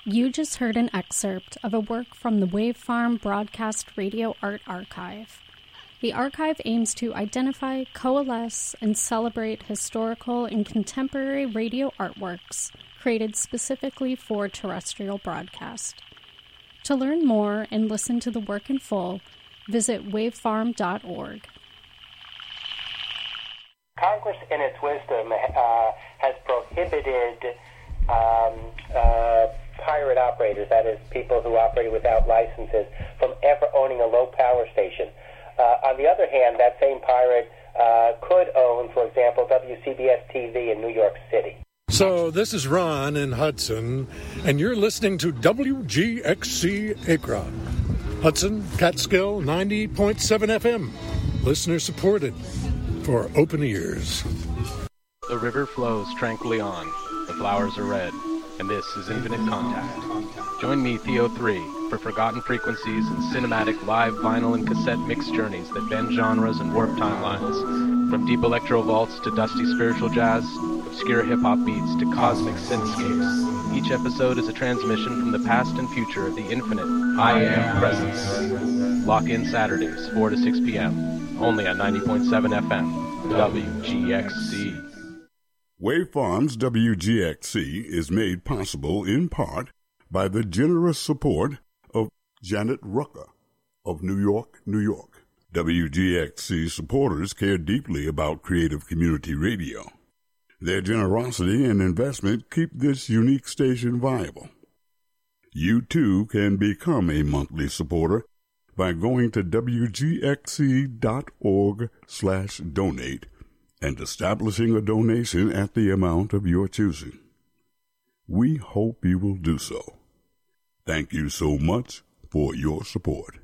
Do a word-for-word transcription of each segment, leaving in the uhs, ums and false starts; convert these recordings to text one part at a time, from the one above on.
You just heard an excerpt of a work from the Wave Farm Broadcast Radio Art Archive. The archive aims to identify, coalesce, and celebrate historical and contemporary radio artworks created specifically for terrestrial broadcast. To learn more and listen to the work in full, visit wavefarm dot org. Congress, in its wisdom, uh, has prohibited um, uh, pirate operators, that is, people who operate without licenses, from ever owning a low-power station. Uh, on the other hand, that same pirate uh, could own, for example, W C B S T V in New York City. So this is Ron in Hudson, and you're listening to W G X C Acra. Hudson, Catskill, ninety point seven F M. Listener supported for open ears. The river flows tranquilly on. The flowers are red. And this is Infinite Contact. Join me, Theo three, for forgotten frequencies and cinematic live vinyl and cassette mix journeys that bend genres and warp timelines. From deep electro vaults to dusty spiritual jazz, obscure hip-hop beats to cosmic synthscapes. Each episode is a transmission from the past and future of the infinite I Am Presence. Lock in Saturdays, four to six p.m., only on ninety point seven F M, W G X C. Wavefarm's W G X C is made possible in part by the generous support of Janet Rucker of New York, New York. W G X C supporters care deeply about creative community radio. Their generosity and investment keep this unique station viable. You too can become a monthly supporter by going to W G X C dot org slash donate and establishing a donation at the amount of your choosing. We hope you will do so. Thank you so much for your support.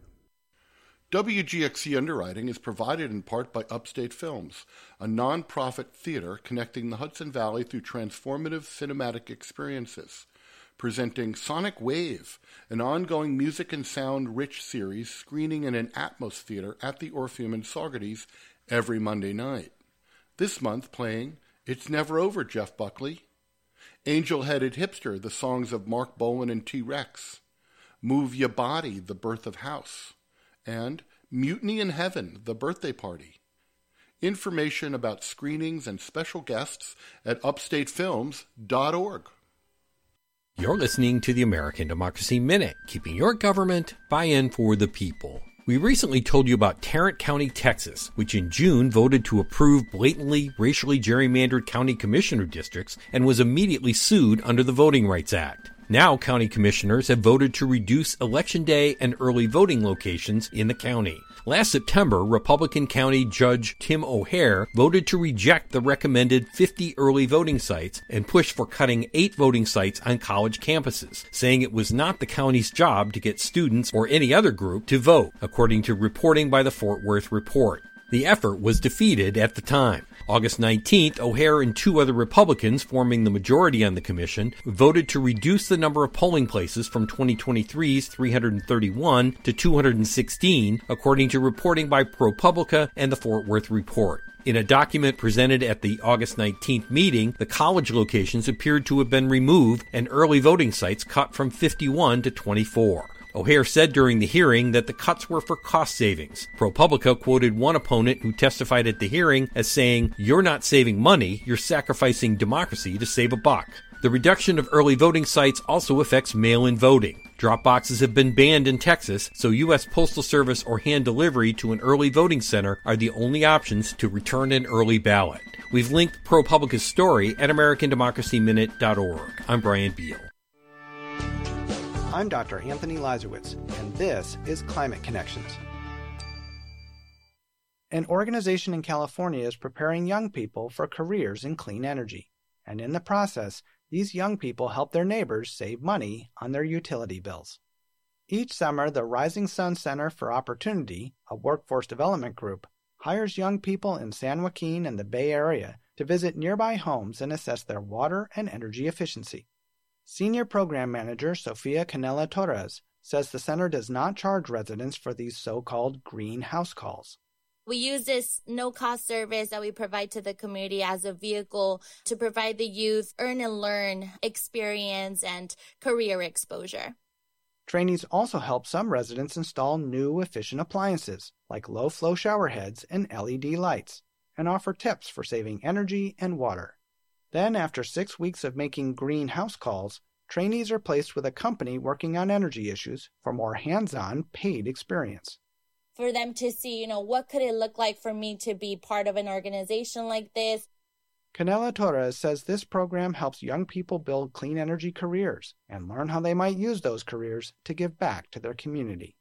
W G X C underwriting is provided in part by Upstate Films, a non-profit theater connecting the Hudson Valley through transformative cinematic experiences, presenting Sonic Wave, an ongoing music and sound-rich series screening in an Atmos theater at the Orpheum in Saugerties every Monday night. This month playing It's Never Over, Jeff Buckley, Angel-Headed Hipster, the songs of Mark Bolan and T-Rex, Move Ya Body, the birth of House, and Mutiny in Heaven, the birthday party. Information about screenings and special guests at upstate films dot org. You're listening to the American Democracy Minute, keeping your government buy-in for the people. We recently told you about Tarrant County, Texas, which in June voted to approve blatantly racially gerrymandered county commissioner districts and was immediately sued under the Voting Rights Act. Now county commissioners have voted to reduce Election Day and early voting locations in the county. Last September, Republican County Judge Tim O'Hare voted to reject the recommended fifty early voting sites and push for cutting eight voting sites on college campuses, saying it was not the county's job to get students or any other group to vote, according to reporting by the Fort Worth Report. The effort was defeated at the time. August nineteenth, O'Hare and two other Republicans forming the majority on the commission voted to reduce the number of polling places from twenty twenty-three's three hundred thirty-one to two hundred sixteen, according to reporting by ProPublica and the Fort Worth Report. In a document presented at the August nineteenth meeting, the college locations appeared to have been removed and early voting sites cut from fifty-one to twenty-four. O'Hare said during the hearing that the cuts were for cost savings. ProPublica quoted one opponent who testified at the hearing as saying, "You're not saving money, you're sacrificing democracy to save a buck." The reduction of early voting sites also affects mail-in voting. Drop boxes have been banned in Texas, so U S Postal Service or hand delivery to an early voting center are the only options to return an early ballot. We've linked ProPublica's story at American Democracy Minute dot org. I'm Brian Beal. I'm Doctor Anthony Lazowitz, and this is Climate Connections. An organization in California is preparing young people for careers in clean energy, and in the process, these young people help their neighbors save money on their utility bills. Each summer, the Rising Sun Center for Opportunity, a workforce development group, hires young people in San Joaquin and the Bay Area to visit nearby homes and assess their water and energy efficiency. Senior Program Manager Sofia Canela Torres says the center does not charge residents for these so-called green house calls. We use this no-cost service that we provide to the community as a vehicle to provide the youth earn and learn experience and career exposure. Trainees also help some residents install new efficient appliances like low-flow shower heads and L E D lights, and offer tips for saving energy and water. Then, after six weeks of making green house calls, trainees are placed with a company working on energy issues for more hands-on paid experience. For them to see, you know, what could it look like for me to be part of an organization like this? Canela Torres says this program helps young people build clean energy careers and learn how they might use those careers to give back to their community.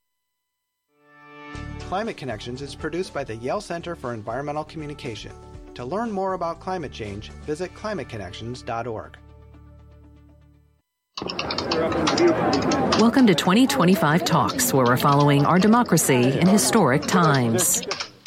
Climate Connections is produced by the Yale Center for Environmental Communication. To learn more about climate change, visit climate connections dot org. Welcome to twenty twenty-five Talks, where we're following our democracy in historic times.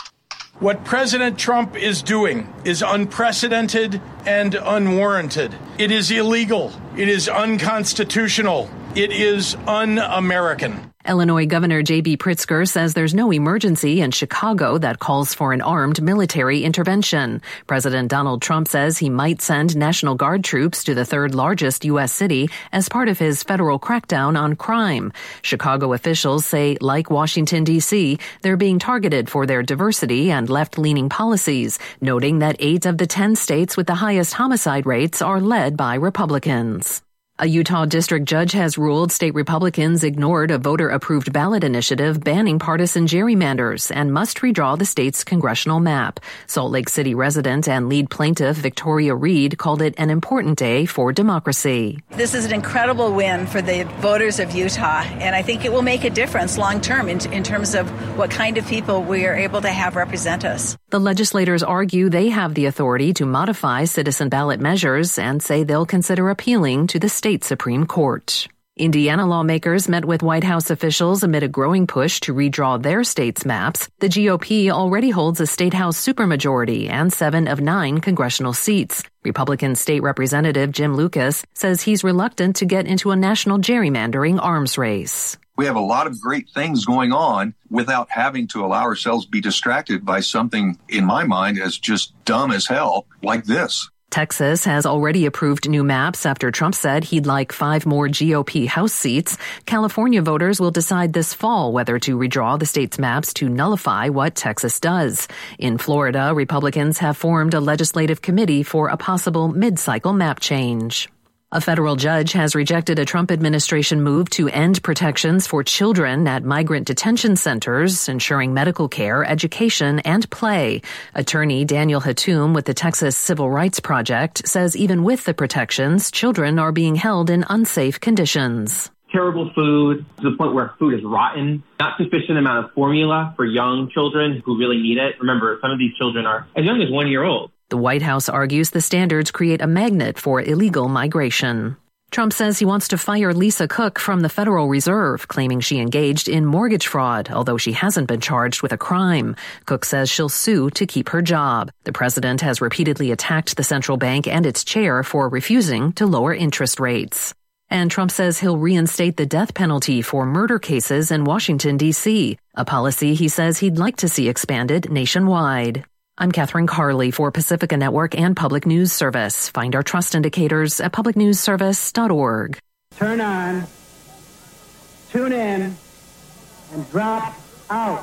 What President Trump is doing is unprecedented and unwarranted. It is illegal. It is unconstitutional. It is un-American. Illinois Governor J B Pritzker says there's no emergency in Chicago that calls for an armed military intervention. President Donald Trump says he might send National Guard troops to the third largest U S city as part of his federal crackdown on crime. Chicago officials say, like Washington, D C, they're being targeted for their diversity and left-leaning policies, noting that eight of the ten states with the highest homicide rates are led by Republicans. A Utah district judge has ruled state Republicans ignored a voter-approved ballot initiative banning partisan gerrymanders and must redraw the state's congressional map. Salt Lake City resident and lead plaintiff Victoria Reed called it an important day for democracy. This is an incredible win for the voters of Utah, and I think it will make a difference long-term in, in terms of what kind of people we are able to have represent us. The legislators argue they have the authority to modify citizen ballot measures and say they'll consider appealing to the state Supreme Court. Indiana lawmakers met with White House officials amid a growing push to redraw their state's maps. The G O P already holds a state house supermajority and seven of nine congressional seats. Republican State Representative Jim Lucas says he's reluctant to get into a national gerrymandering arms race. We have a lot of great things going on without having to allow ourselves be distracted by something, in my mind, as just dumb as hell like this. Texas has already approved new maps after Trump said he'd like five more G O P House seats. California voters will decide this fall whether to redraw the state's maps to nullify what Texas does. In Florida, Republicans have formed a legislative committee for a possible mid-cycle map change. A federal judge has rejected a Trump administration move to end protections for children at migrant detention centers, ensuring medical care, education, and play. Attorney Daniel Hatum with the Texas Civil Rights Project says even with the protections, children are being held in unsafe conditions. Terrible food to the point where food is rotten, not sufficient amount of formula for young children who really need it. Remember, some of these children are as young as one year old. The White House argues the standards create a magnet for illegal migration. Trump says he wants to fire Lisa Cook from the Federal Reserve, claiming she engaged in mortgage fraud, although she hasn't been charged with a crime. Cook says she'll sue to keep her job. The president has repeatedly attacked the central bank and its chair for refusing to lower interest rates. And Trump says he'll reinstate the death penalty for murder cases in Washington, D C, a policy he says he'd like to see expanded nationwide. I'm Catherine Carley for Pacifica Network and Public News Service. Find our trust indicators at public news service dot org. Turn on, tune in, and drop out.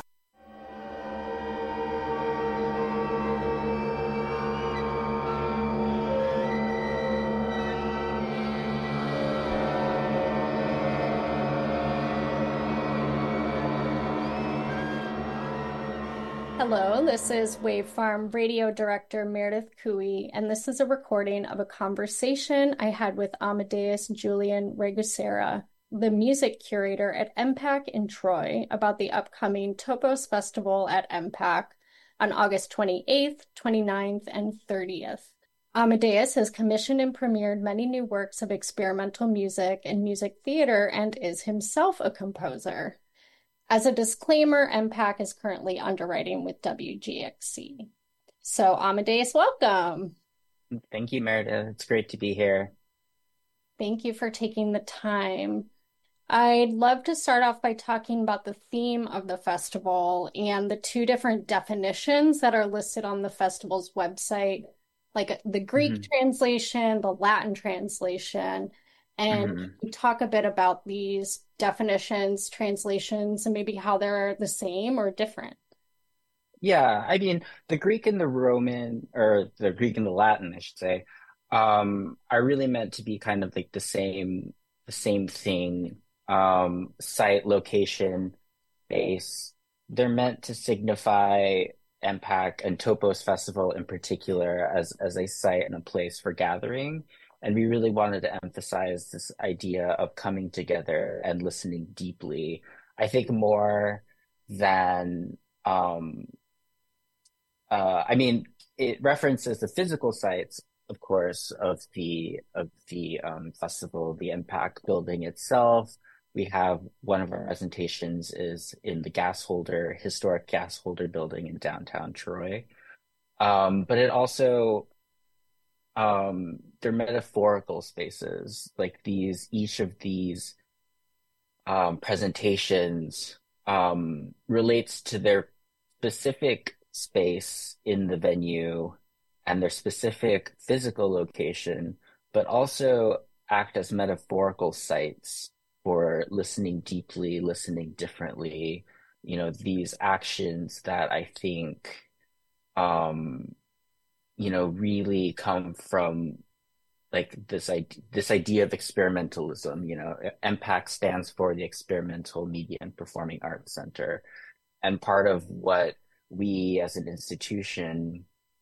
Hello, this is Wave Farm Radio Director Meredith Cooey, and this is a recording of a conversation I had with Amadeus Julian Regusera, the music curator at M PAC in Troy, about the upcoming Topos Festival at M PAC on August twenty-eighth, twenty-ninth, and thirtieth. Amadeus has commissioned and premiered many new works of experimental music and music theater and is himself a composer. As a disclaimer, M PAC is currently underwriting with W G X C. So, Amadeus, welcome. Thank you, Meredith. It's great to be here. Thank you for taking the time. I'd love to start off by talking about the theme of the festival and the two different definitions that are listed on the festival's website, like the Greek Mm-hmm. translation, the Latin translation, and Mm-hmm. talk a bit about these definitions, translations, and maybe how they're the same or different. Yeah, I mean, the Greek and the Roman, or the Greek and the Latin, I should say, um, are really meant to be kind of like the same, the same thing. Um, site, location, base. They're meant to signify M PAC and Topos Festival in particular as as a site and a place for gathering. And we really wanted to emphasize this idea of coming together and listening deeply. I think more than um, uh, I mean, it references the physical sites, of course, of the of the um, festival, the M PAC building itself. We have one of our presentations is in the gas holder, historic gas holder building in downtown Troy. Um, but it also, um, they're metaphorical spaces. Like these, each of these um, presentations um, relates to their specific space in the venue and their specific physical location, but also act as metaphorical sites for listening deeply, listening differently, you know, these actions that I think, um, you know, really come from like this idea, this idea of experimentalism. You know, M PAC stands for the Experimental Media and Performing Arts Center. And part of what we as an institution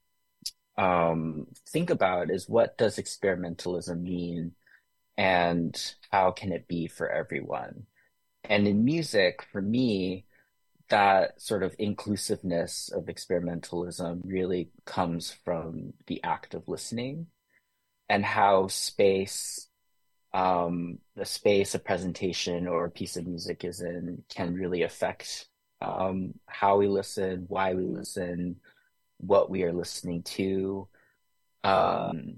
um, think about is, what does experimentalism mean? And how can it be for everyone? And in music, for me, that sort of inclusiveness of experimentalism really comes from the act of listening, and how space, um, the space a presentation or a piece of music is in can really affect um, how we listen, why we listen, what we are listening to. Um,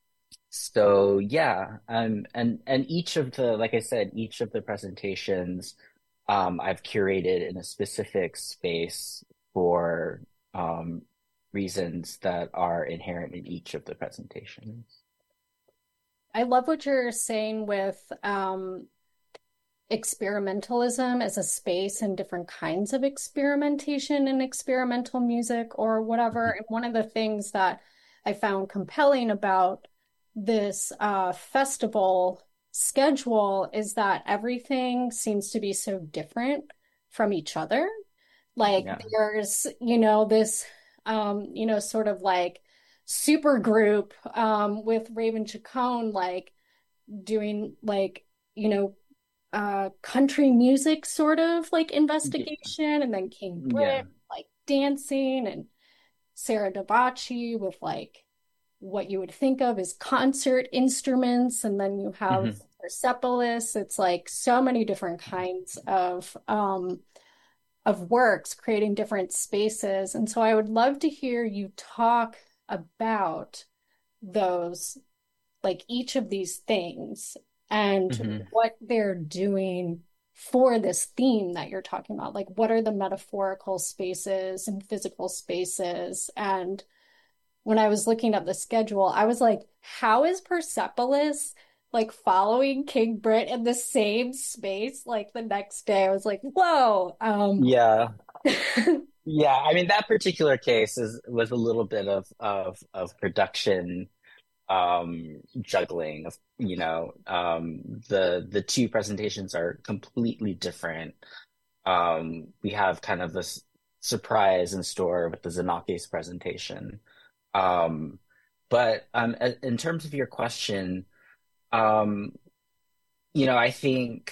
So yeah, um, and and each of the, like I said, each of the presentations, um, I've curated in a specific space for um, reasons that are inherent in each of the presentations. I love what you're saying with um, experimentalism as a space and different kinds of experimentation and experimental music or whatever. And one of the things that I found compelling about this uh, festival schedule is that everything seems to be so different from each other. Like Yeah. there's, you know, this, um, you know, sort of like super group um, with Raven Chacon, like doing like, you know, uh, country music sort of like investigation, and then King Britt Yeah. like dancing, and Sarah Davachi with like what you would think of as concert instruments, and then you have Mhm. Persepolis. It's like so many different kinds of um, of works creating different spaces. And so I would love to hear you talk about those, like each of these things and Mhm. what they're doing for this theme that you're talking about. Like, what are the metaphorical spaces and physical spaces? And when I was looking at the schedule, I was like, how is Persepolis like following King Britt in the same space like the next day? I was like, whoa. Um, Yeah. Yeah. I mean, that particular case is was a little bit of of of production um juggling of, you know, um the the two presentations are completely different. Um we have kind of this surprise in store with the Xenakis presentation. Um, but um, a- in terms of your question, um, you know, I think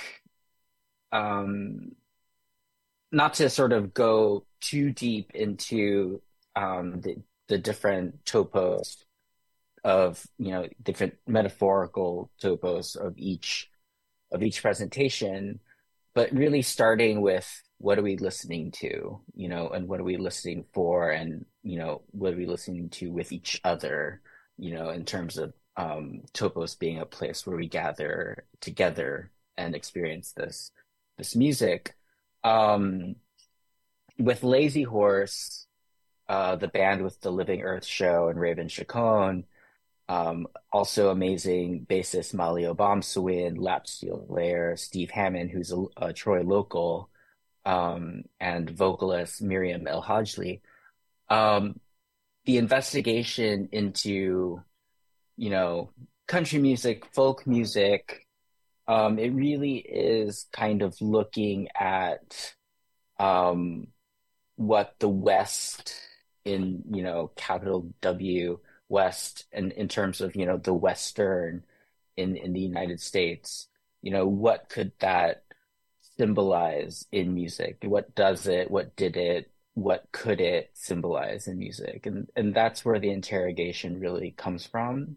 um, not to sort of go too deep into um, the the different topos of, you know, different metaphorical topos of each of each presentation, but really starting with, what are we listening to, you know, and what are we listening for, and, you know, what are we listening to with each other, you know, in terms of um, topos being a place where we gather together and experience this this music. Um, with Lazy Horse, uh, the band with the Living Earth show and Raven Chacon, um, also amazing bassist Malio Bomsawin, lap steel player Steve Hammond, who's a, a Troy local, um, and vocalist Miriam El Hajli. Um, the investigation into, you know, country music, folk music, um, it really is kind of looking at um, what the West, in, you know, capital W, West, and in terms of, you know, the Western in, in the United States, you know, what could that symbolize in music? What does it? What did it? What could it symbolize in music? And and that's where the interrogation really comes from.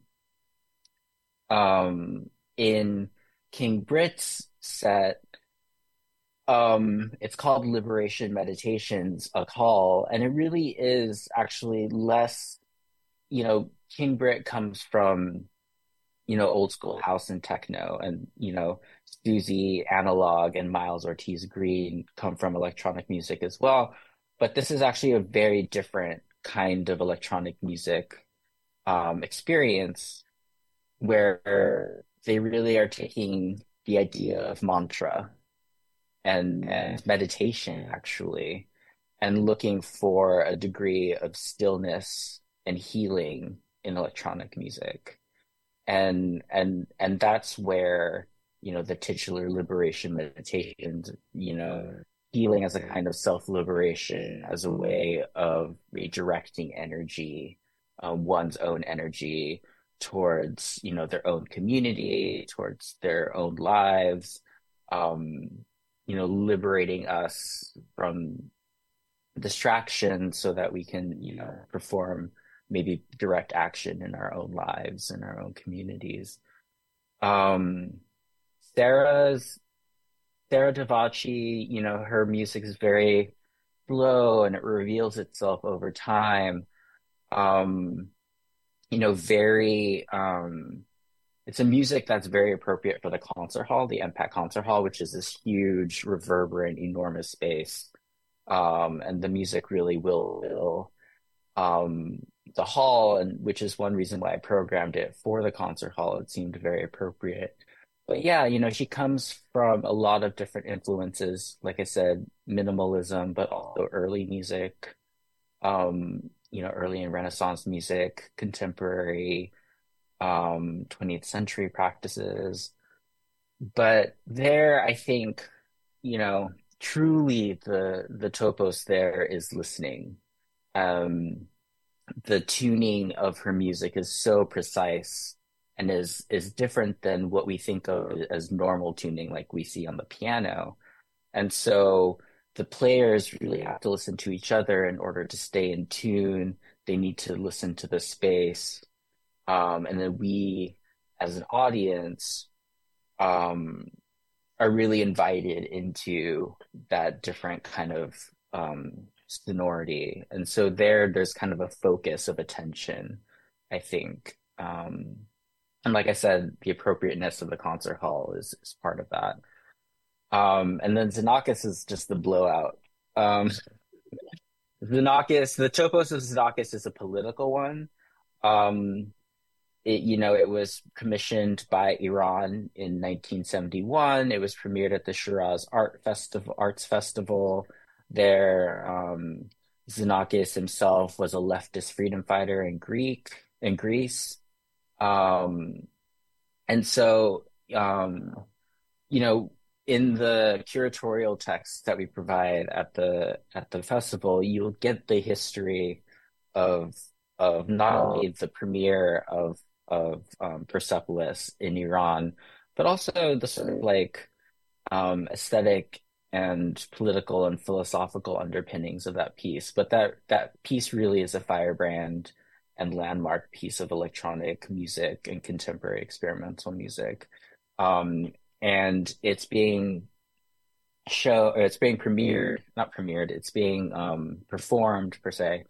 Um, in King Brit's set, um, it's called Liberation Meditations, a Call, and it really is actually less, you know, King Brit comes from, you know, old school house and techno, and, you know, Susie Analog and Miles Ortiz Green come from electronic music as well. But this is actually a very different kind of electronic music um, experience, where they really are taking the idea of mantra and, and meditation, actually, and looking for a degree of stillness and healing in electronic music. And and and that's where, you know, the titular liberation meditations, you know, healing as a kind of self-liberation, as a way of redirecting energy, uh, one's own energy towards, you know, their own community, towards their own lives, um, you know, liberating us from distraction so that we can, you know, perform maybe direct action in our own lives, in our own communities. Um, Sarah's Sarah Davachi, you know, her music is very slow and it reveals itself over time. Um, you know, very, um, it's a music that's very appropriate for the concert hall, the Impact Concert Hall, which is this huge, reverberant, enormous space. Um, and the music really will fill um, the hall, and which is one reason why I programmed it for the concert hall. It seemed very appropriate. But yeah, you know, she comes from a lot of different influences. Like I said, minimalism, but also early music, um, you know, early and Renaissance music, contemporary, um, twentieth century practices. But there, I think, you know, truly the the topos there is listening. Um, the tuning of her music is so precise and is is different than what we think of as normal tuning, like we see on the piano. And so the players really have to listen to each other in order to stay in tune. They need to listen to the space. Um, and then we, as an audience, um, are really invited into that different kind of um, sonority. And so there, there's kind of a focus of attention, I think. Um, and like I said, the appropriateness of the concert hall is, is part of that. Um, and then Xenakis is just the blowout. Um, Xenakis, the topos of Xenakis is a political one. Um, it, you know, it was commissioned by Iran in nineteen seventy-one. It was premiered at the Shiraz Art Festival, Arts Festival. There, um, Xenakis himself was a leftist freedom fighter in Greek, in Greece. Um, and so, um, you know, in the curatorial text that we provide at the at the festival, you'll get the history of of not only the premiere of of um, Persepolis in Iran, but also the sort of like um, aesthetic and political and philosophical underpinnings of that piece. But that that piece really is a firebrand and landmark piece of electronic music and contemporary experimental music. Um, and it's being show or it's being premiered, not premiered, it's being um, performed per se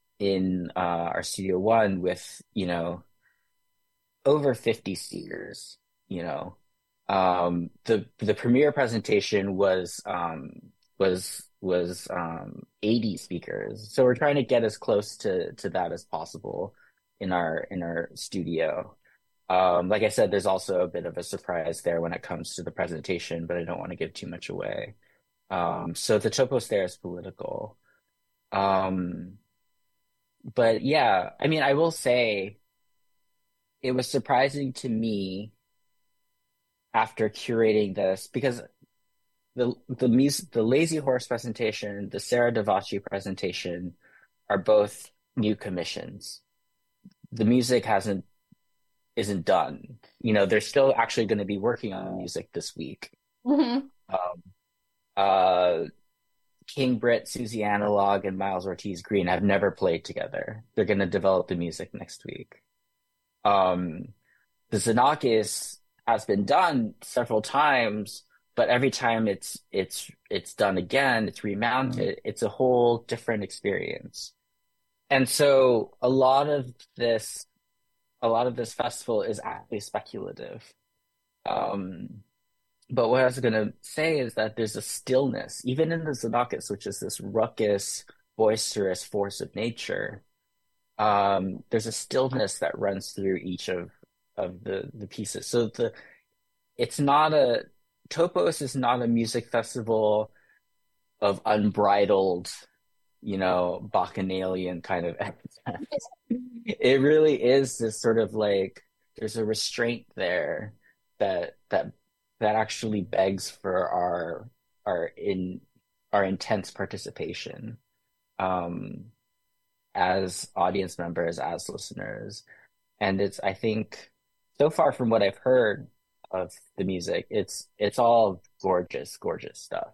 in uh, our Studio One with, you know, over fifty speakers, you know, Um, the the premiere presentation was um, was was um, eighty speakers, so we're trying to get as close to to that as possible in our in our studio. Um, like I said, there's also a bit of a surprise there when it comes to the presentation, but I don't want to give too much away. Um, so the topos there is political. Um, but yeah, I mean, I will say it was surprising to me after curating this, because the the mus- the Lazy Horse presentation, the Sarah Davachi presentation are both new commissions. The music hasn't isn't done. You know, they're still actually going to be working on the music this week. Mm-hmm. Um, uh, King Britt, Susie Analog, and Miles Ortiz Green have never played together. They're going to develop the music next week. Um, the Xenakis has been done several times, but every time it's it's it's done again, it's remounted. It's a whole different experience. And so a lot of this, a lot of this festival is actually speculative. Um, but what I was going to say is that there's a stillness, even in the Xenakis, which is this ruckus, boisterous force of nature. Um, there's a stillness that runs through each of of the the pieces. So the it's not a Topos is not a music festival of unbridled, you know, bacchanalian kind of excess. It really is this sort of like there's a restraint there that that that actually begs for our our in our intense participation um, as audience members, as listeners. And it's, I think, so far from what I've heard of the music, it's it's all gorgeous, gorgeous stuff.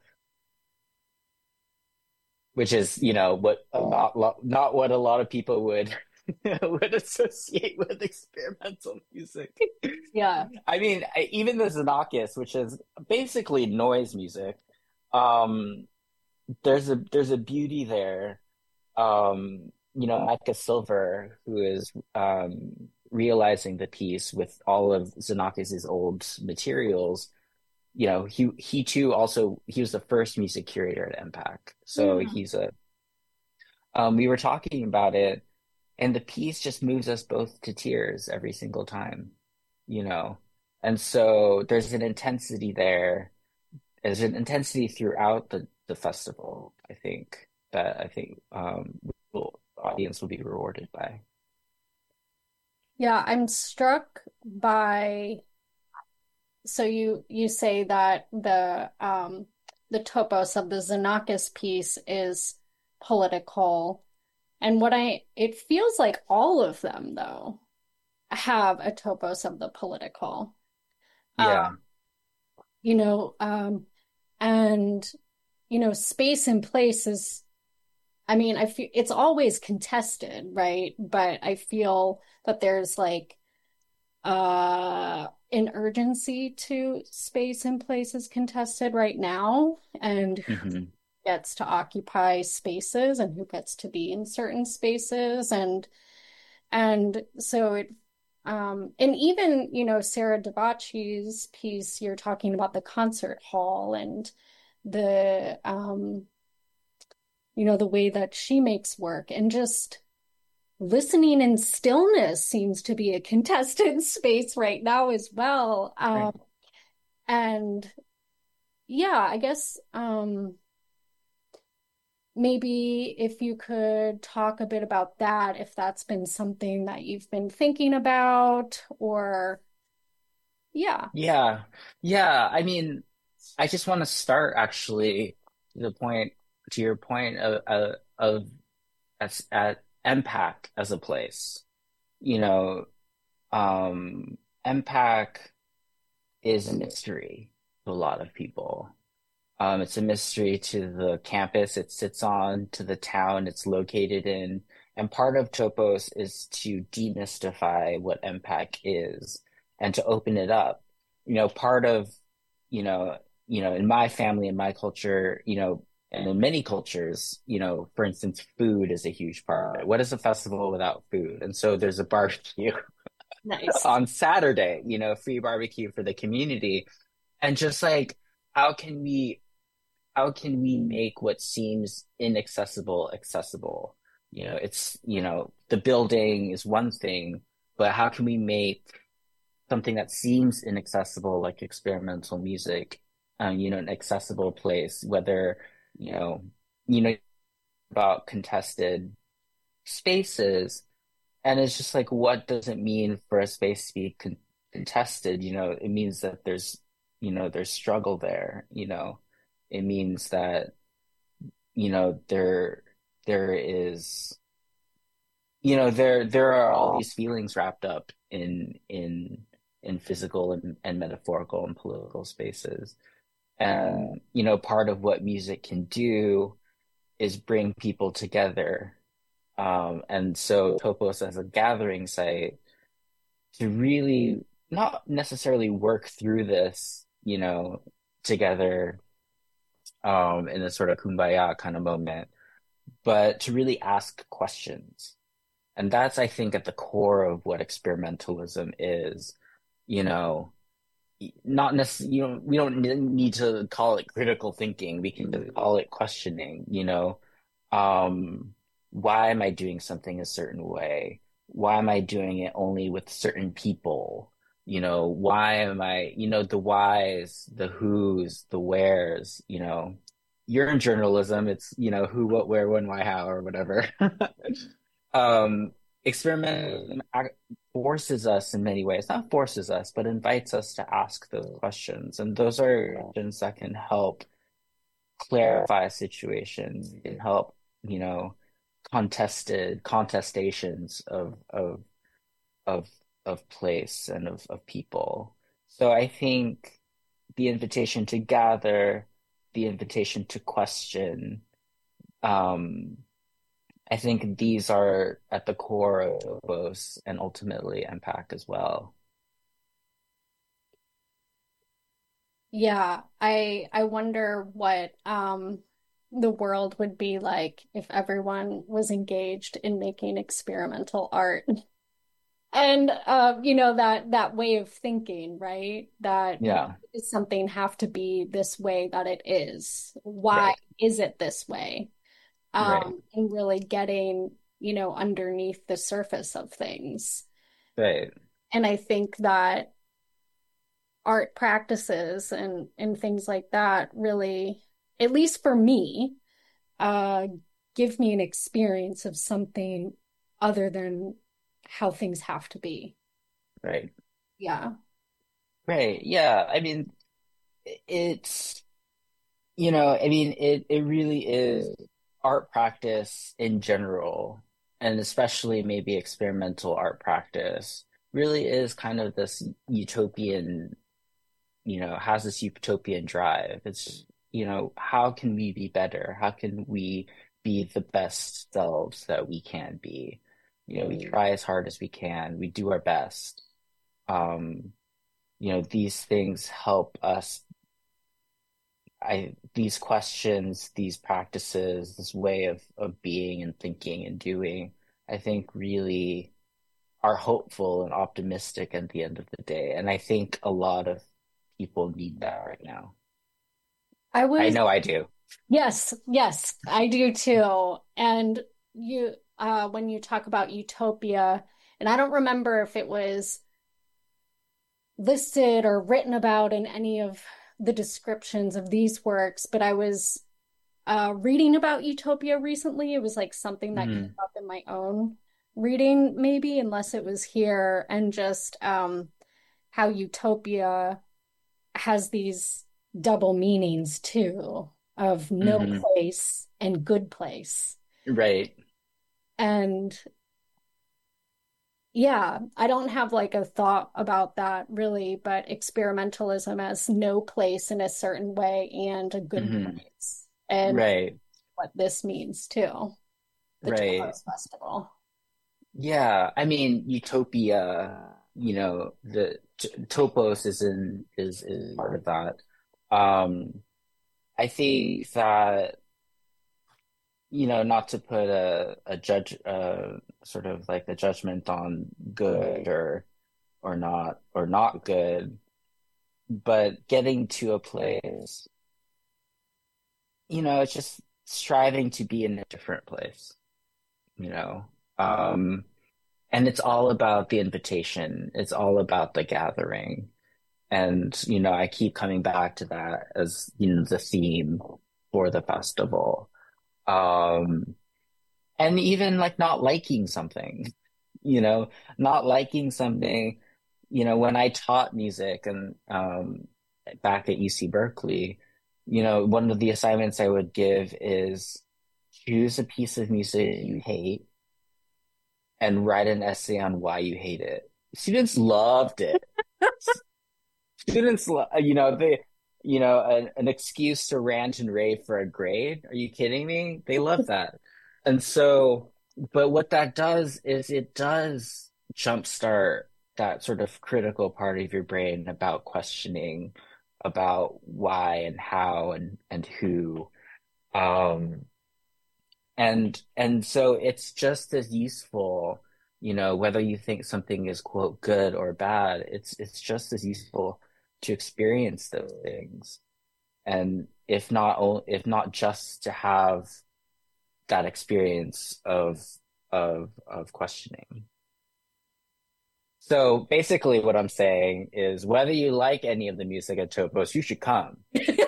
Which is, you know, what not not what a lot of people would would associate with experimental music. Yeah. I mean, even the Xenakis, which is basically noise music, um, there's a there's a beauty there. Um, you know, Micah Silver, who is um, realizing the piece with all of Xenakis' old materials, you know, he he too also he was the first music curator at M PAC, so mm. he's a. Um, we were talking about it, and the piece just moves us both to tears every single time, you know, and so there's an intensity there. There's an intensity throughout the the festival. I think that I think um, will, audience will be rewarded by. Yeah, I'm struck by. So you you say that the um, the topos of the Xenakis piece is political, and what I it feels like all of them though have a topos of the political. Yeah, um, you know, um, and you know, space and place is. I mean, I feel it's always contested, right? But I feel that there's like uh an urgency to space and places contested right now, and mm-hmm. who gets to occupy spaces and who gets to be in certain spaces, and and so it um and even, you know, Sarah Davachi's piece, you're talking about the concert hall and the um you know, the way that she makes work, and just listening in stillness seems to be a contested space right now as well. Um, right. And yeah, I guess um, maybe if you could talk a bit about that, if that's been something that you've been thinking about, or yeah. Yeah. Yeah. I mean, I just want to start actually the point to your point of, of, of at, at M PAC as a place. You know, um, M PAC is a mystery to a lot of people. Um, it's a mystery to the campus it sits on, to the town it's located in. And part of Topos is to demystify what M PAC is and to open it up. You know, part of, you know, you know, in my family, in my culture, you know, and in many cultures, you know, for instance, food is a huge part of it. What is a festival without food? And so there's a barbecue nice. on Saturday, you know, free barbecue for the community. and just like how can we how can we make what seems inaccessible accessible? You know, it's, you know, the building is one thing, but how can we make something that seems inaccessible, like experimental music, um, you know, an accessible place, whether, you know, you know, about contested spaces. And it's just like, what does it mean for a space to be con- contested? You know, it means that there's, you know, there's struggle there, you know, it means that, you know, there, there is, you know, there, there are all these feelings wrapped up in, in, in physical and, and metaphorical and political spaces. And, you know, part of what music can do is bring people together. Um, and so Topos as a gathering site to really not necessarily work through this, you know, together um, in a sort of kumbaya kind of moment, but to really ask questions. And that's, I think, at the core of what experimentalism is, you know, not necessarily, you know, we don't need to call it critical thinking. We can just call it questioning, you know. Um, why am I doing something a certain way? Why am I doing it only with certain people? You know, why am I, you know, the whys, the whos, the wheres, you know, you're in journalism. It's, you know, who, what, where, when, why, how, or whatever. um, experimentalism forces us in many ways, not forces us, but invites us to ask those questions. And those are questions that can help clarify situations, can help, you know, contested contestations of of of of place and of, of people. So I think the invitation to gather, the invitation to question, um, I think these are at the core of Topos and ultimately M PAC as well. Yeah, I I wonder what um the world would be like if everyone was engaged in making experimental art. And uh, you know, that that way of thinking, right? That Yeah. does something have to be this way that it is? Why Right. is it this way? Um, Right. and really getting, you know, underneath the surface of things. Right. And I think that art practices and and things like that really, at least for me, uh, give me an experience of something other than how things have to be. Right. Yeah. Right. Yeah. I mean, it's, you know, I mean, it, it really is art practice in general, and especially maybe experimental art practice, really is kind of this utopian, you know, has this utopian drive. It's, you know, how can we be better? How can we be the best selves that we can be? You know, we try as hard as we can. We do our best. Um, you know, these things help us. I these questions, these practices, this way of of being and thinking and doing, I think really are hopeful and optimistic at the end of the day. And I think a lot of people need that right now. I was I know I do. Yes, yes, I do too. And you, uh, when you talk about utopia, and I don't remember if it was listed or written about in any of the descriptions of these works, but I was uh, reading about utopia recently. It was like something that Mhm. came up in my own reading, maybe, unless it was here, and just um, how utopia has these double meanings too, of no Mhm. place and good place. Right. And yeah, I don't have like a thought about that really, but experimentalism as no place in a certain way and a good Mhm. place. And Right. what this means too. The Right. Topos Festival. Yeah, I mean, utopia, you know, the t topos is in is is part of that. Um, I think that, you know, not to put a a judge uh sort of like a judgment on good or or not or not good, but getting to a place, you know, it's just striving to be in a different place, you know. Um, and it's all about the invitation. It's all about the gathering. And, you know, I keep coming back to that as, you know, the theme for the festival. Um, and even like not liking something, you know, not liking something, you know, when I taught music and um, back at U C Berkeley, you know, one of the assignments I would give is choose a piece of music you hate and write an essay on why you hate it. Students loved it. Students, lo- you know, they, you know, an, an excuse to rant and rave for a grade. Are you kidding me? They love that. And so, but what that does is it does jumpstart that sort of critical part of your brain about questioning about why and how and, and who. Um, and, and so it's just as useful, you know, whether you think something is quote good or bad, it's, it's just as useful to experience those things. And if not, if not just to have that experience of, of, of questioning. So basically what I'm saying is whether you like any of the music at Topos, you should come.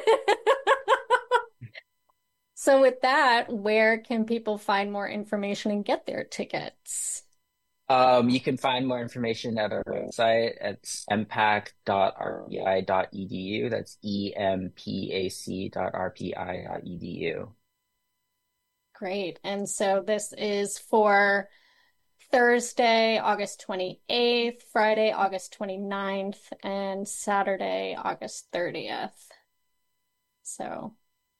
So with that, where can people find more information and get their tickets? Um, you can find more information at our website at e m p a c dot r p i dot e d u. That's E M P A C dot R P I dot E D U. Great. And so this is for Thursday, August twenty-eighth, Friday, August twenty-ninth, and Saturday, August thirtieth. So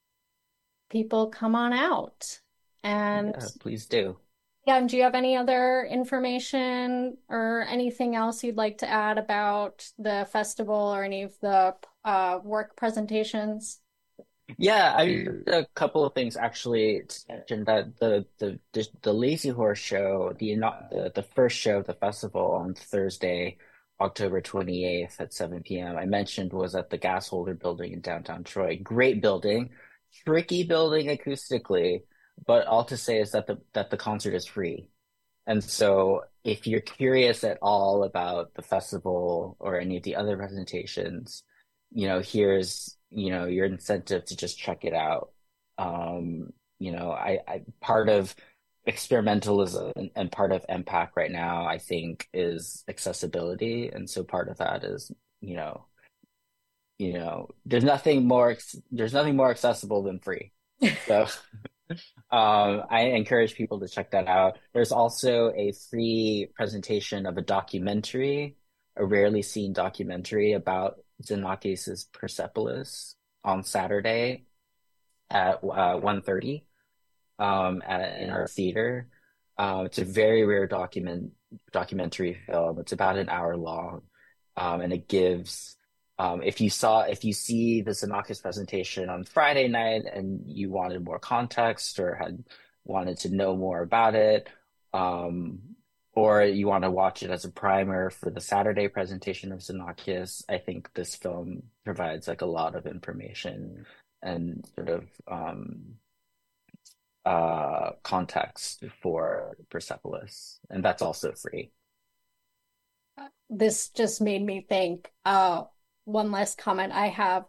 people come on out. And yeah, please do. Yeah, and do you have any other information or anything else you'd like to add about the festival or any of the uh, work presentations? Yeah, I a couple of things actually to mention that the the the, the Lazy Horse show, the, the the first show of the festival on Thursday, October twenty-eighth at seven p.m. I mentioned was at the Gas Holder building in downtown Troy. Great building, tricky building acoustically. But all to say is that the that the concert is free. And so if you're curious at all about the festival or any of the other presentations, you know, here's, you know, your incentive to just check it out. Um, you know, I, I part of experimentalism and, and part of M PAC right now, I think, is accessibility. And so part of that is, you know, you know, there's nothing more there's nothing more accessible than free. So Um, I encourage people to check that out. There's also a free presentation of a documentary, a rarely seen documentary about Xenakis' Persepolis on Saturday at uh, one thirty um, at, in our theater. Uh, it's a very rare document documentary film. It's about an hour long, um, and it gives. Um, if you saw, if you see the Xenakis presentation on Friday night and you wanted more context or had wanted to know more about it, um, or you want to watch it as a primer for the Saturday presentation of Xenakis, I think this film provides like a lot of information and sort of um, uh, context for Persepolis, and that's also free. This just made me think. Uh, One last comment I have.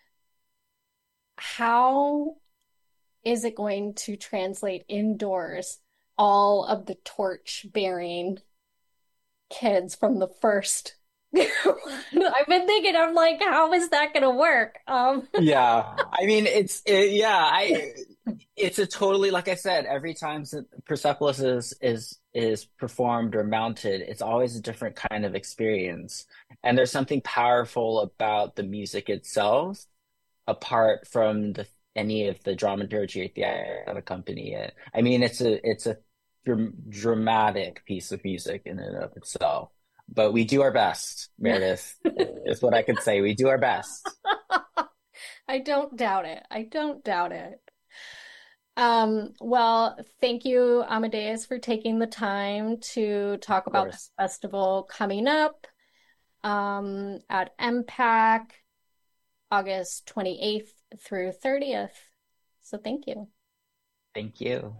How is it going to translate indoors all of the torch bearing kids from the first? I've been thinking, I'm like, how is that going to work? Um, yeah, I mean, it's, it, yeah, I, it's a totally, like I said, every time Persepolis is, is, is performed or mounted, it's always a different kind of experience. And there's something powerful about the music itself, apart from the, any of the dramaturgy or theater that accompany it. I mean, it's a, it's a dr- dramatic piece of music in and of itself. But we do our best, Meredith, is what I could say. We do our best. I don't doubt it. I don't doubt it. Um, well, thank you, Amadeus, for taking the time to talk about this festival coming up um, at M PAC. August twenty-eighth through thirtieth. So thank you. Thank you.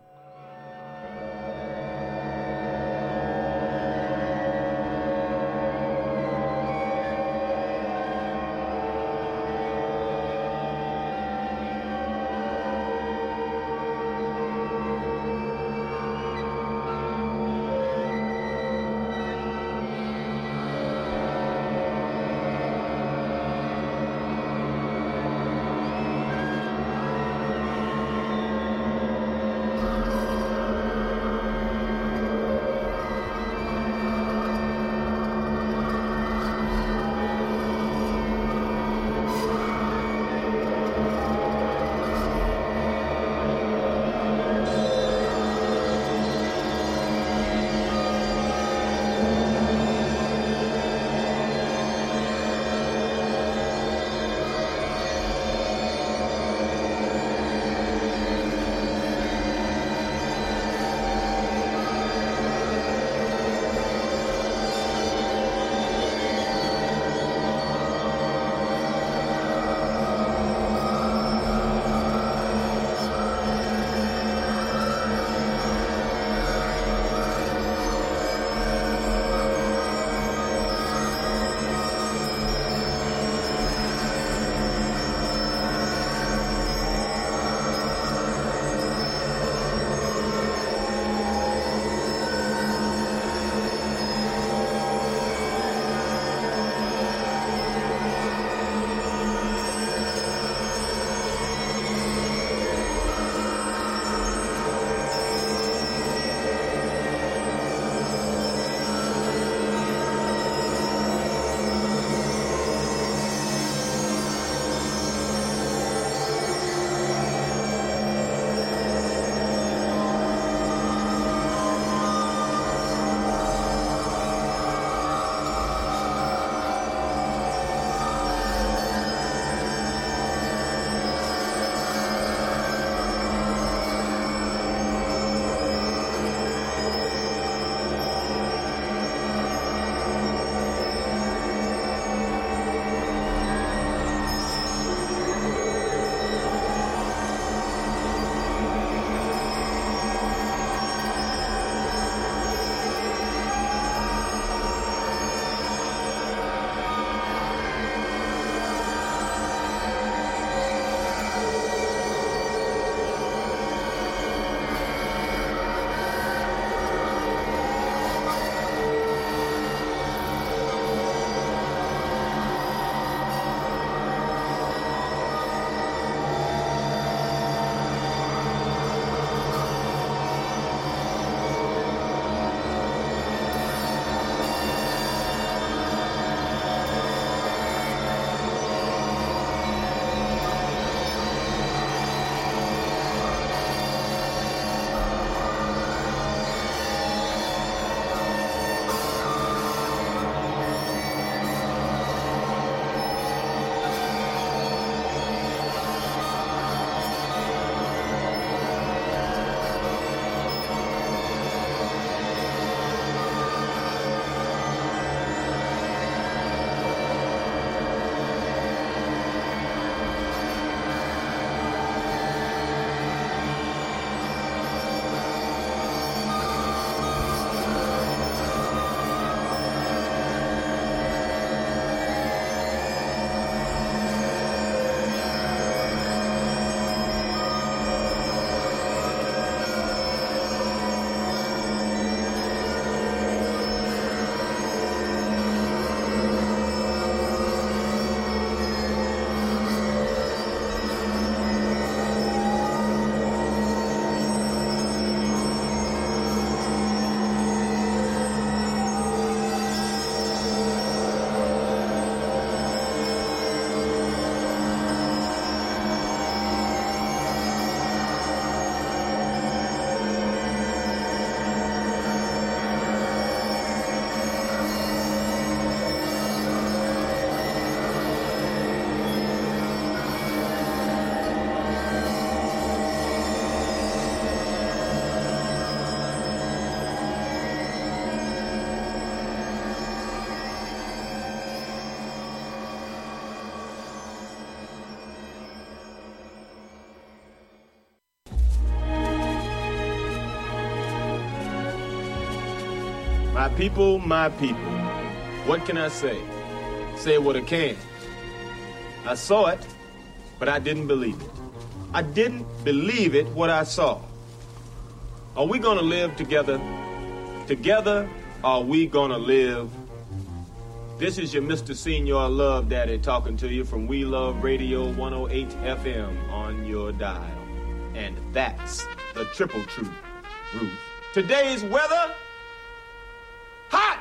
My people, my people. What can I say? Say what I can. I saw it, but I didn't believe it. I didn't believe it what I saw. Are we gonna live together? Together, are we gonna live? This is your Mister Senior Love Daddy talking to you from We Love Radio one oh eight F M on your dial. And that's the triple truth, Ruth. Today's weather, hot!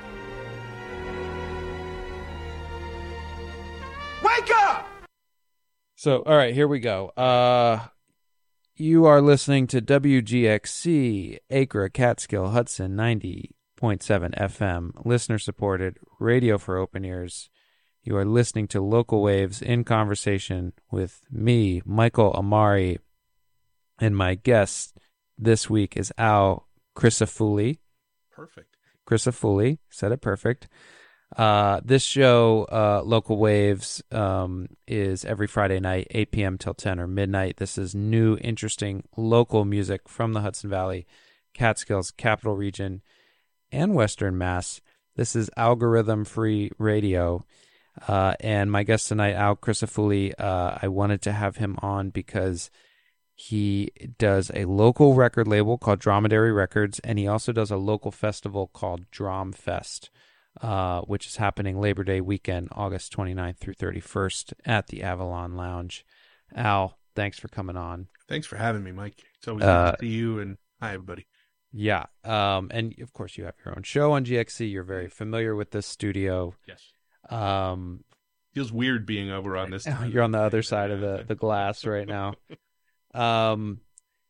Wake up! So, all right, here we go. Uh, you are listening to W G X C, Acra, Catskill, Hudson, ninety point seven F M, listener-supported, radio for open ears. You are listening to Local Waves in conversation with me, Michael Amari, and my guest this week is Al Crisafulli. Perfect. Crisafulli, said it perfect. Uh, this show, uh, Local Waves, um, is every Friday night, eight p.m. till ten or midnight. This is new, interesting local music from the Hudson Valley, Catskills, Capital Region, and Western Mass. This is algorithm-free radio. Uh, and my guest tonight, Al Crisafulli, uh, I wanted to have him on because he does a local record label called Dromedary Records, and he also does a local festival called Dromfest. Uh, which is happening Labor Day weekend, August twenty-ninth through thirty-first at the Avalon Lounge. Al, thanks for coming on. Thanks for having me, Mike. It's always Uh, good to see you, and hi, everybody. Yeah, um, and of course you have your own show on G X C. You're very familiar with this studio. Yes. Um, Feels weird being over on this. You're on the other side of the, the glass right now. Um,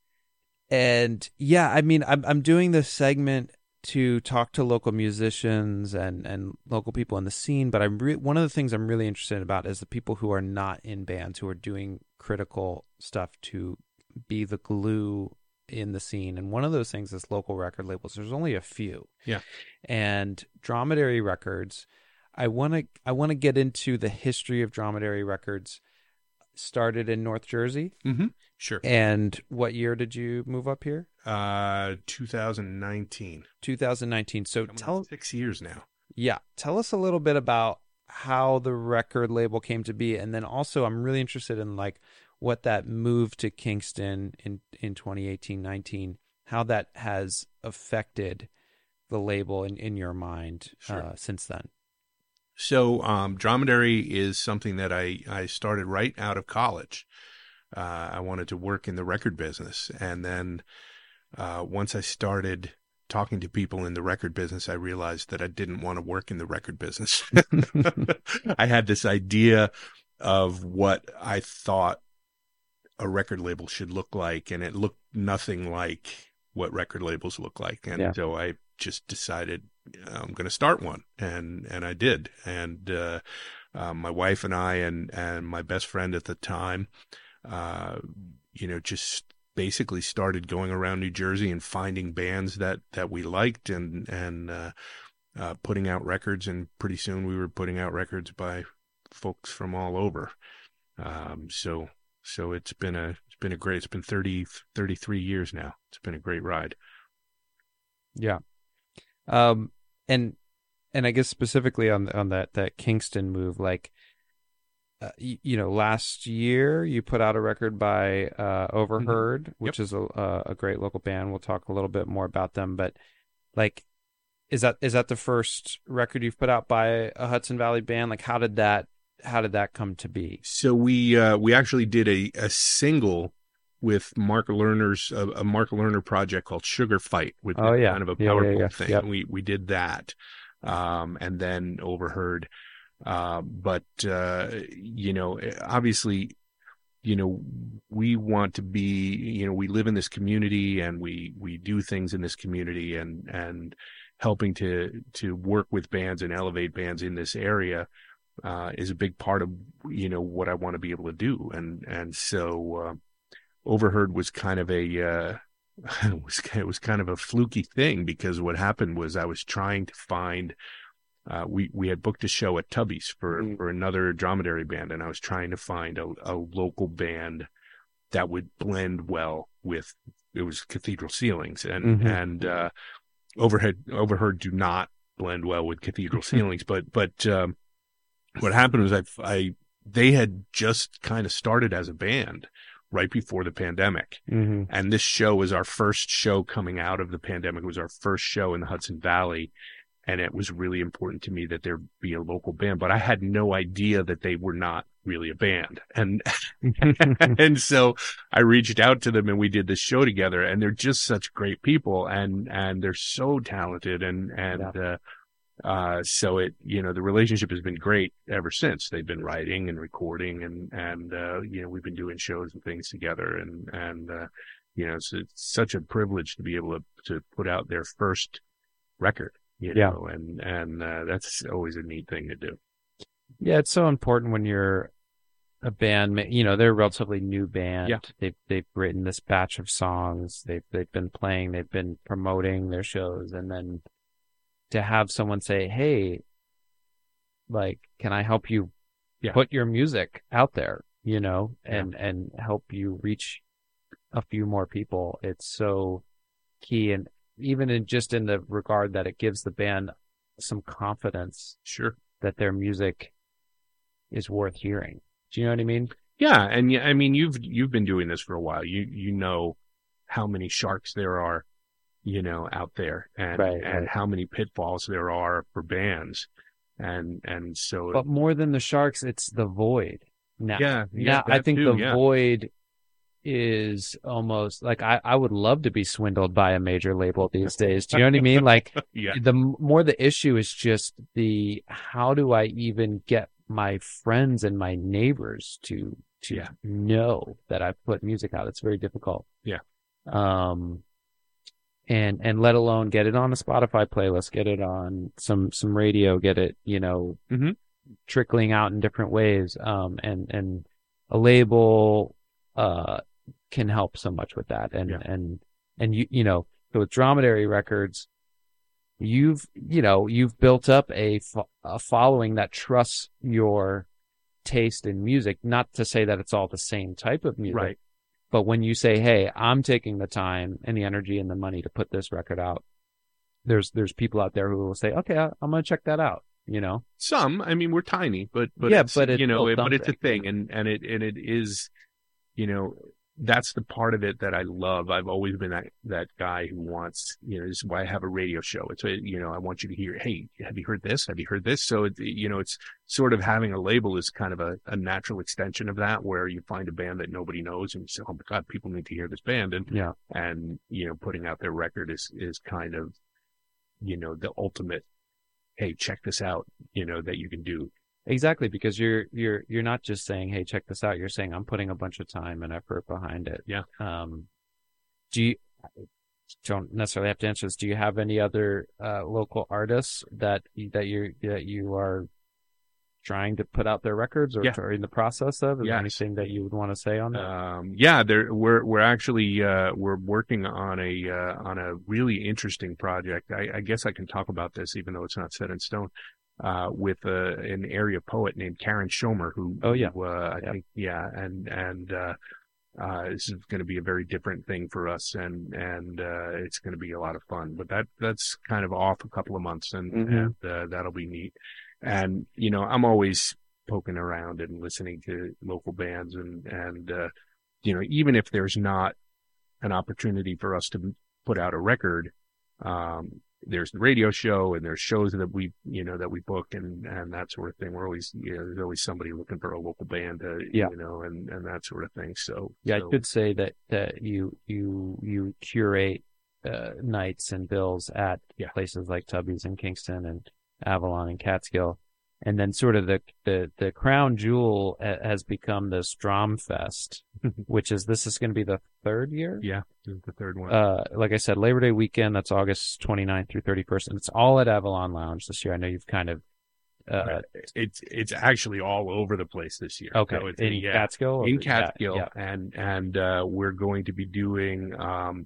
and yeah, I mean, I'm I'm doing this segment to talk to local musicians and, and local people in the scene, but I'm re- one of the things I'm really interested about is the people who are not in bands, who are doing critical stuff to be the glue in the scene. And one of those things is local record labels. There's only a few. Yeah. And Dromedary Records, I want to I want to get into the history of Dromedary Records. Started in North Jersey. Mm-hmm. Sure. And what year did you move up here? Uh, two thousand nineteen. two thousand nineteen. So Coming tell six years now. Yeah, tell us a little bit about how the record label came to be, and then also I'm really interested in like what that move to Kingston in in twenty eighteen nineteen, how that has affected the label in, in your mind Sure. uh, since then. So um, Dromedary is something that I, I started right out of college. Uh, I wanted to work in the record business. And then uh, once I started talking to people in the record business, I realized that I didn't want to work in the record business. I had this idea of what I thought a record label should look like, and it looked nothing like what record labels look like. And Yeah. so I just decided I'm going to start one, and and I did. And uh, uh, my wife and I and and my best friend at the time, uh, you know, just basically started going around New Jersey and finding bands that that we liked, and and uh, uh, putting out records. And pretty soon we were putting out records by folks from all over. Um, so so it's been a it's been a great it's been thirty, thirty-three years now. It's been a great ride. Yeah. Um, and, and I guess specifically on, on that, that Kingston move, like, uh, you, you know, last year you put out a record by, uh, Overheard, Mm-hmm. which Yep. is a, a great local band. We'll talk a little bit more about them, but like, is that, is that the first record you've put out by a Hudson Valley band? Like, how did that, how did that come to be? So we uh, we actually did a, a single with Mark Lerner's a, a Mark Lerner project called Sugar Fight, with Oh, yeah. kind of a Yeah, power yeah, pop yeah. thing. Yep. We we did that, um, and then Overheard. Uh, but uh, you know, obviously, you know, we want to be, you know, we live in this community, and we we do things in this community, and and helping to to work with bands and elevate bands in this area uh, is a big part of, you know, what I want to be able to do. And, and so, uh, Overheard was kind of a, uh, it was, it was kind of a fluky thing, because what happened was I was trying to find, uh, we, we had booked a show at Tubby's for, mm. for another Dromedary band. And I was trying to find a, a local band that would blend well with, it was Cathedral Ceilings. And, mm-hmm. and, uh, overhead overheard do not blend well with cathedral ceilings. But but um, what happened was I, I they had just kind of started as a band right before the pandemic, mm-hmm. and this show was our first show coming out of the pandemic. It was our first show in the Hudson Valley, and it was really important to me that there be a local band. But I had no idea that they were not really a band, and and so I reached out to them, and we did this show together. And they're just such great people, and and they're so talented, and and yeah. uh, uh, so it you know the relationship has been great ever since. They've been writing and recording, and and uh, you know we've been doing shows and things together, and and uh, you know it's, it's such a privilege to be able to to put out their first record, you yeah. know, and and uh, that's always a neat thing to do. Yeah, it's so important when you're a band. You know, they're a relatively new band. Yeah. They've they've written this batch of songs. They've they've been playing. They've been promoting their shows, and then to have someone say, "Hey, like, can I help you yeah. put your music out there?" You know, and yeah. and help you reach a few more people. It's so key, and even in just in the regard that it gives the band some confidence. Sure. That their music is worth hearing. Do you know what I mean? Yeah, and I mean you've you've been doing this for a while. You you know how many sharks there are, you know, out there, and right, and right. how many pitfalls there are for bands, and and so. But more than the sharks, it's the void. Now, yeah, yeah. Now, I think too, the yeah. void is almost like I, I would love to be swindled by a major label these days. Do you know what I mean? Like yeah. the more the issue is just the how do I even get my friends and my neighbors to to yeah. know that I put music out? It's very difficult. Yeah. Um. And and let alone get it on a Spotify playlist, get it on some some radio, get it you know mm-hmm. trickling out in different ways. Um. And and a label uh. can help so much with that. And, yeah. and, and you, you know, so with Dromedary Records, you've, you know, you've built up a, fo- a following that trusts your taste in music, not to say that it's all the same type of music, right. but when you say, hey, I'm taking the time and the energy and the money to put this record out, there's, there's people out there who will say, okay, I, I'm going to check that out. You know, some, I mean, we're tiny, but, but, yeah, it's, but it's, you know, it, but something. it's a thing, and, and it, and it is, you know, that's the part of it that I love. I've always been that, that guy who wants, you know, this is why I have a radio show. It's, a, you know, I want you to hear, hey, have you heard this? Have you heard this? So, it, you know, it's sort of having a label is kind of a, a natural extension of that, where you find a band that nobody knows and you say, oh my God, people need to hear this band. And, yeah. and, you know, putting out their record is, is kind of, you know, the ultimate, hey, check this out, you know, that you can do. Exactly, because you're you're you're not just saying, "Hey, check this out." You're saying, "I'm putting a bunch of time and effort behind it." Yeah. Um, do you don't necessarily have to answer this? Do you have any other uh, local artists that that you that you are trying to put out their records or yeah. are in the process of? Is yes. there anything that you would want to say on that? Um, yeah, there we're we're actually uh, we're working on a uh, on a really interesting project. I, I guess I can talk about this, even though it's not set in stone. Uh, with uh, an area poet named Karen Schomer, who, oh yeah, who, uh, I yep. think, yeah, and and uh, uh, this is going to be a very different thing for us, and and uh, it's going to be a lot of fun. But that that's kind of off a couple of months, and, mm-hmm. and uh, that'll be neat. And you know, I'm always poking around and listening to local bands, and and uh, you know, even if there's not an opportunity for us to put out a record. Um, There's the radio show, and there's shows that we, you know, that we book, and, and that sort of thing. We're always, you know, there's always somebody looking for a local band, to, yeah. you know, and, and that sort of thing. So yeah, so. I could say that that you you you curate uh, nights and bills at yeah. places like Tubby's in Kingston and Avalon and Catskill, and then sort of the the, the crown jewel has become this Dromfest, which is this is going to be the third year. Yeah. The third one. Uh, like I said, Labor Day weekend, that's August twenty-ninth through thirty-first, and it's all at Avalon Lounge this year. I know you've kind of, uh, right. it's, it's actually all over the place this year. Okay. So it's, in yeah, Catskill? In Catskill. Yeah, yeah. And, and, uh, we're going to be doing, um,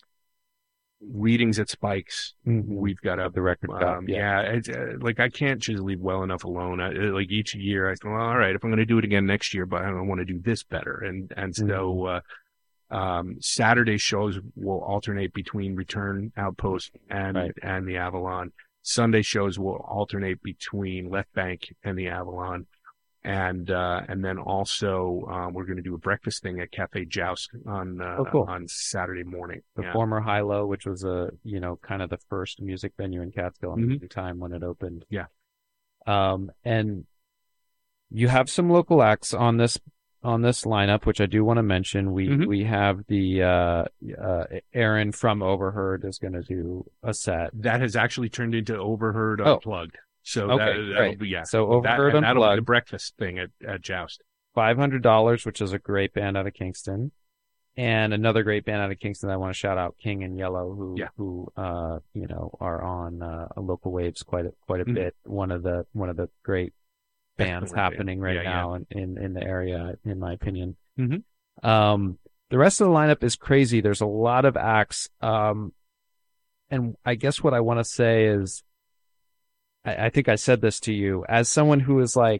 readings at Spikes. Mm-hmm. We've got a, the record. Um, shop, yeah. yeah. It's, uh, like I can't just leave well enough alone. I, like each year I say, well, all right, if I'm going to do it again next year, but I don't want to do this better. And, and so, mm-hmm. uh, Um, Saturday shows will alternate between Return Outpost and Right. and the Avalon. Sunday shows will alternate between Left Bank and the Avalon. And, uh, and then also, uh, we're going to do a breakfast thing at Cafe Joust on, uh, Oh, cool. on Saturday morning. The Yeah. former High Low, which was a, you know, kind of the first music venue in Catskill in Mhm. the time when it opened. Yeah. Um, and you have some local acts on this, on this lineup, which I do want to mention. We, Mhm. we have the, uh, uh, Aaron from Overheard is going to do a set. That has actually turned into Overheard Oh. Unplugged. So Okay, that, that'll great. be, yeah. So that, Overheard and that'll be the Unplugged. breakfast thing at, at Joust. five hundred dollars, which is a great band out of Kingston. And another great band out of Kingston that I want to shout out, King and Yellow, who, Yeah. who, uh, you know, are on, uh, local waves quite a, quite a Mhm. bit. One of the, one of the great bands Excellent band. happening right Yeah, now In, in, in the area, in my opinion. Mhm. Um, the rest of the lineup is crazy. There's a lot of acts. Um, and I guess what I want to say is, I, I think I said this to you as someone who is like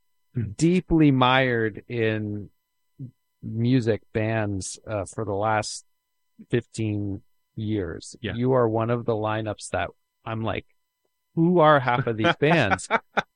deeply mired in music bands uh, for the last fifteen years. Yeah. You are one of the lineups that I'm like, who are half of these bands?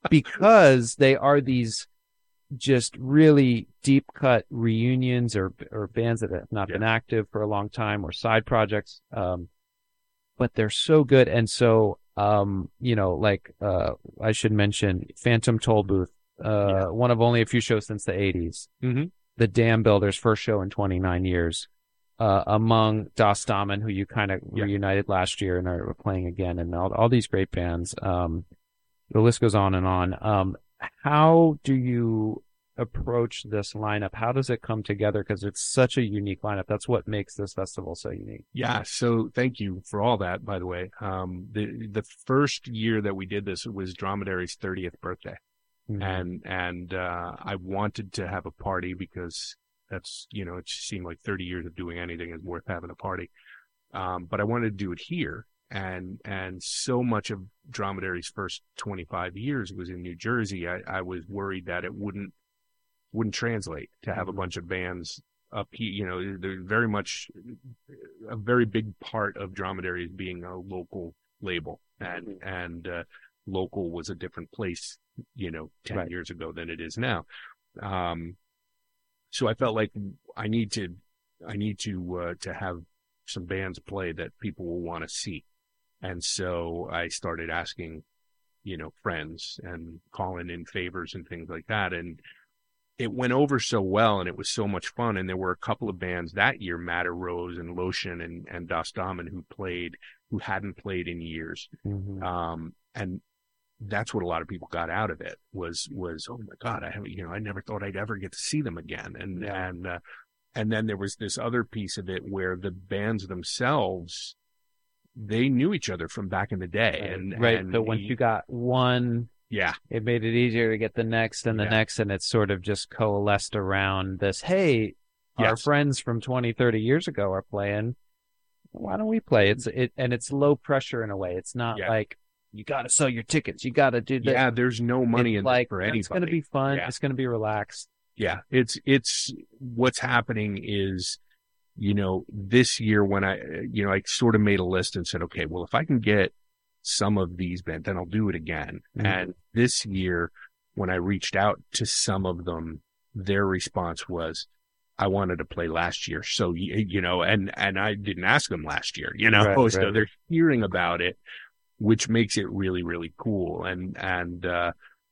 Because they are these just really deep cut reunions or or bands that have not Yeah. been active for a long time or side projects. Um, but they're so good. And so, um, you know, like, uh, I should mention Phantom Toll Booth, uh, Yeah. one of only a few shows since the eighties. Mhm. The Dam Builders' first show in twenty-nine years, uh, among Das Damen, who you kind of Yeah. reunited last year and are playing again, and all, all these great bands. Um, the list goes on and on. Um, how do you approach this lineup? How does it come together? Because it's such a unique lineup. That's what makes this festival so unique. Yeah. So thank you for all that, by the way. Um, the, the first year that we did this was Dromedary's thirtieth birthday. Mhm. And, and, uh, I wanted to have a party because that's, you know, it just seemed like thirty years of doing anything is worth having a party. Um, but I wanted to do it here. And, and so much of Dromedary's first twenty-five years was in New Jersey. I, I was worried that it wouldn't, wouldn't translate to have a bunch of bands up here. You know, they're very much a very big part of Dromedary is being a local label, and, and, uh, local was a different place, you know, ten Right. years ago than it is now. Um, so I felt like I need to, I need to, uh, to have some bands play that people will want to see. And so I started asking, you know, friends and calling in favors and things like that. And it went over so well and it was so much fun. And there were a couple of bands that year, Matter Rose and Lotion and, and Das Damen, who played, who hadn't played in years. Mhm. Um, and that's what a lot of people got out of it was, was, oh my God, I haven't, you know, I never thought I'd ever get to see them again. And, Yeah. and, uh, and then there was this other piece of it where the bands themselves, they knew each other from back in the day. Right. And, right. and So once you got one, yeah, it made it easier to get the next and the Yeah. next, and it's sort of just coalesced around this. Hey, our Yes. friends from twenty, thirty years ago are playing. Why don't we play? It's it, and it's low pressure in a way. It's not Yeah. like you got to sell your tickets. You got to do this. yeah, there's no money It's in like this for anybody. it's going to be fun. Yeah. It's going to be relaxed. Yeah, it's, it's, what's happening is, you know, this year when I, you know, I sort of made a list and said, okay, well, if I can get some of these bands, then I'll do it again. Mhm. And this year, when I reached out to some of them, their response was, I wanted to play last year. So, you, you know, and, and I didn't ask them last year, you know, Right, so right. they're hearing about it, which makes it really, really cool. And, and, uh,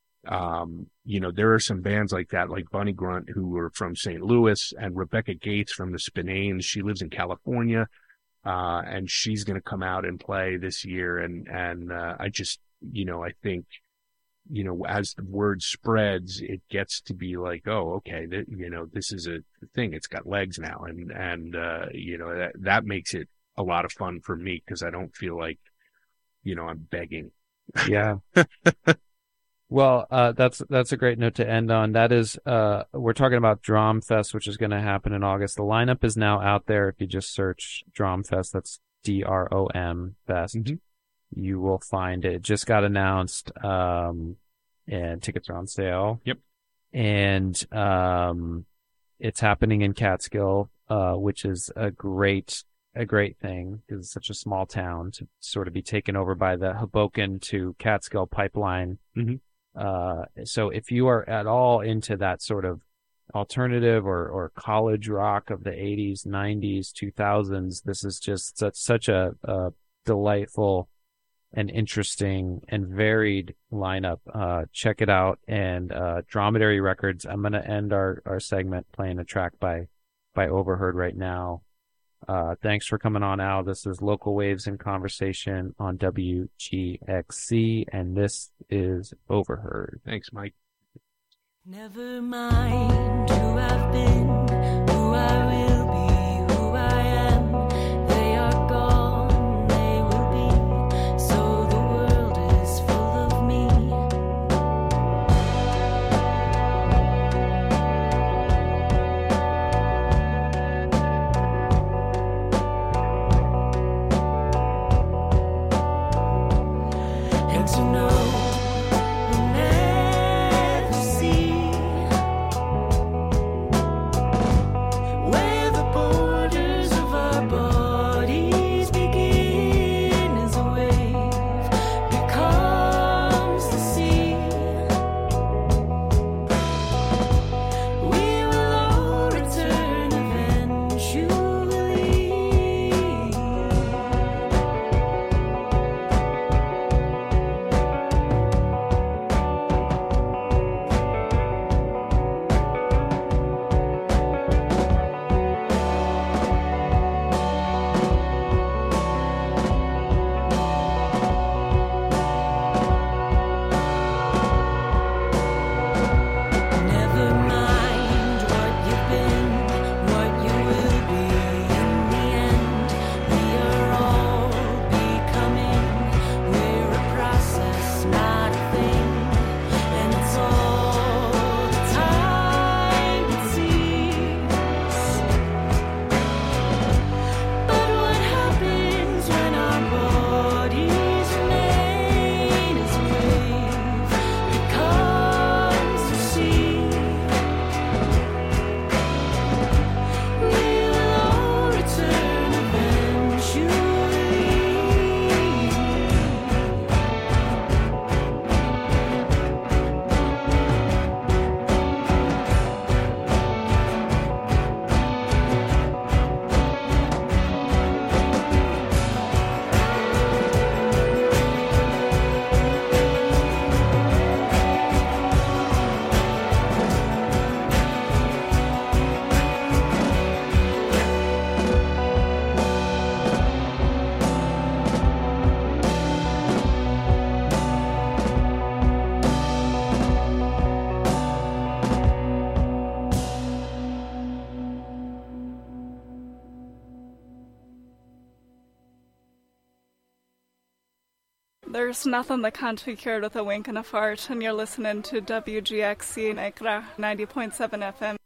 um, you know, there are some bands like that, like Bunny Grunt, who are from Saint Louis, and Rebecca Gates from the Spinanes. She lives in California, uh, and she's going to come out and play this year. And, and, uh, I just, you know, I think, you know, as the word spreads, it gets to be like, oh, okay, that, you know, this is a thing. It's got legs now. And, and, uh, you know, that, that makes it a lot of fun for me because I don't feel like, you know, I'm begging. Yeah. Well, uh, that's that's a great note to end on. That is, uh, we're talking about Drom Fest, which is going to happen in August. The lineup is now out there. If you just search Drom Fest, that's D R O M Fest, Mhm. you will find it. It just got announced, um, and tickets are on sale. Yep. And um, it's happening in Catskill. uh, which is a great a great thing because it's such a small town to sort of be taken over by the Hoboken to Catskill pipeline. Mm-hmm. Uh, so if you are at all into that sort of alternative or, or college rock of the eighties, nineties, two thousands, this is just such, such a, a delightful and interesting and varied lineup. Uh, check it out. And uh, Dromedary Records, I'm going to end our, our segment playing a track by, by Overheard right now. Uh, thanks for coming on, Al. This is Local Waves in Conversation on W G X C, and this is Overheard. Thanks, Mike. Never mind who I've been, who I will be, who I am. They are gone, they will be, so the world is full of me. And to know we'll never see where the borders of our bodies begin as a wave becomes the sea. We will all return eventually. Never mind what you've been, what you will be in the end. We are all becoming. We're a process, not a thing. And it's all the time it seems. But what happens when our bodies remain as a wave becomes the sea? We will all return eventually. There's nothing that can't be cured with a wink and a fart, and you're listening to W G X C in Accra, ninety point seven F M.